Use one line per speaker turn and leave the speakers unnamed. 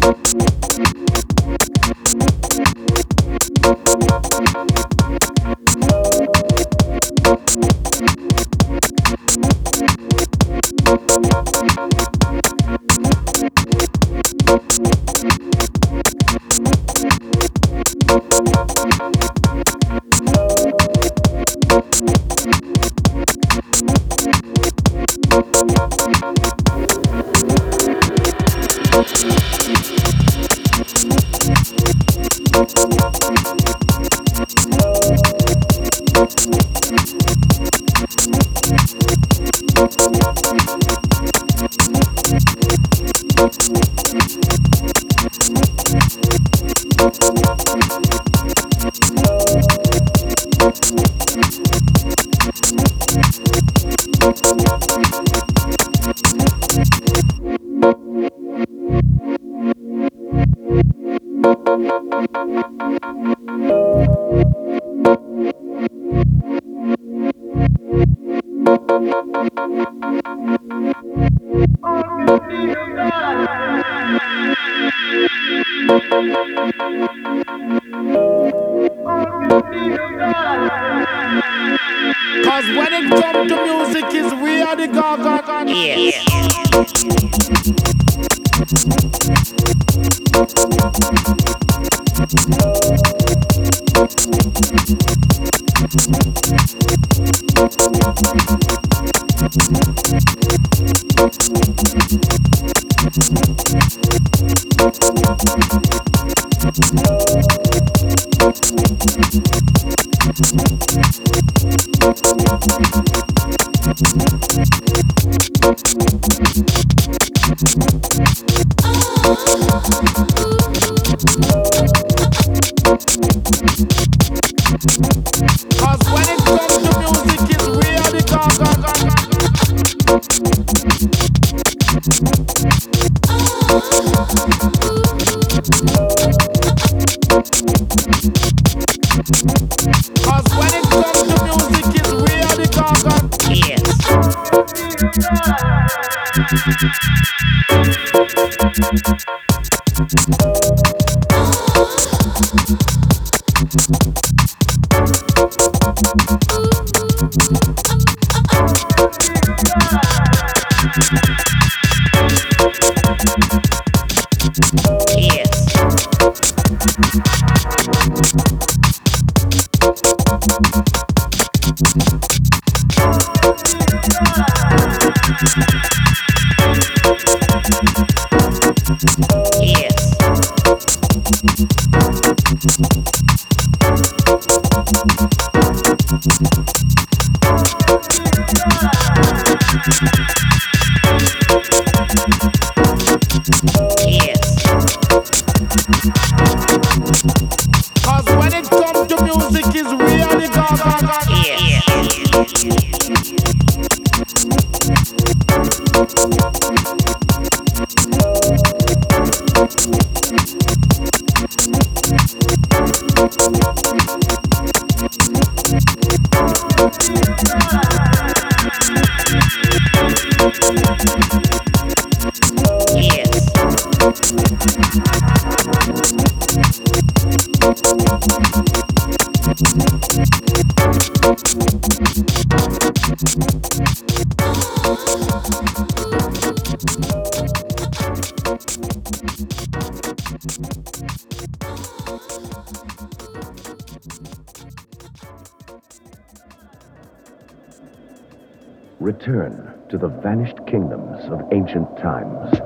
Cause when it comes to music, is we are the gaga. Yes. Cause when it comes to music, is we are the gaga. Cause when it comes to music, is we are the gaga. Yes. Cause when it comes to music, is we are the gaga.
Return to the vanished kingdoms of ancient times.